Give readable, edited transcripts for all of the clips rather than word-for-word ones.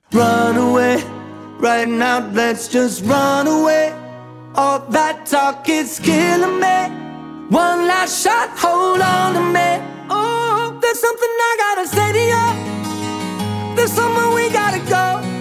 Run away, right now, let's just run away. All that talk is killing me. One last shot, hold on to me. Oh, there's something I gotta say to you. There's somewhere we gotta go.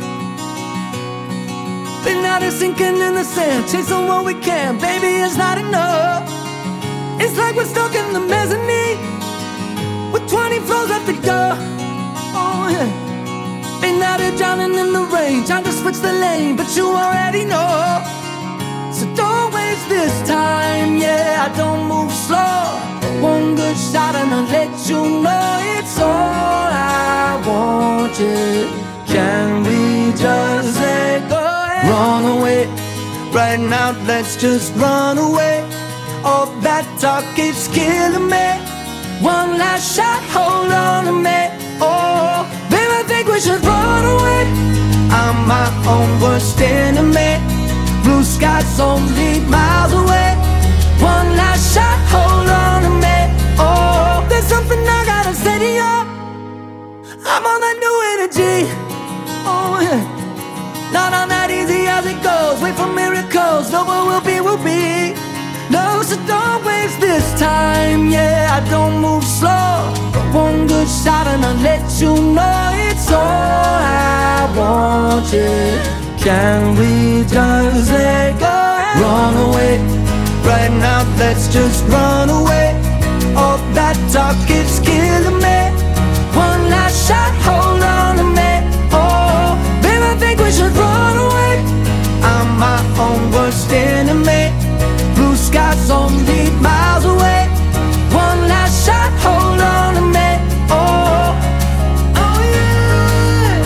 Been out here sinking in the sand, chasing what we can. Baby, it's not enough. It's like we're stuck in the mezzanine with 20 floors left to go. Oh yeah. Been out here drowning in the rain, trying to switch the lane, but you already know. So don't waste this time, yeah, I don't move slow. One good shot and I'll let you know it's all I want, yeah. Can we just let go? Run away, right now, let's just run away. All that talk is killing me. One last shot, hold on to me. Oh, baby, I think we should run away. I'm my own worst enemy. Blue skies only miles away. One last shot, hold on to me. Oh, there's something I gotta say to you. I'm on that new energy. Oh yeah. Not on that easy as it goes. Wait for miracles. No, what will be, will be. No, so don't waste this time. Yeah, I don't move slow. But one good shot and I'll let you know it's all I want, yeah. Can we just let go? Run away, right now, let's just run away. All that talk is killing me. One last shot, hold on to me. Oh, baby, I think we should run away. I'm my own worst enemy. Blue skies only miles away. One last shot, hold on to me. Oh, oh yeah.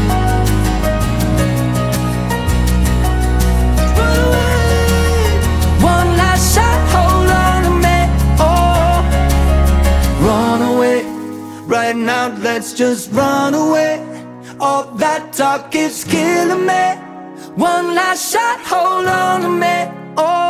Run away. One last shot, hold on to me. Oh, run away, right now, let's just run away. All that talk is killing me. One last shot, hold on to me. Oh.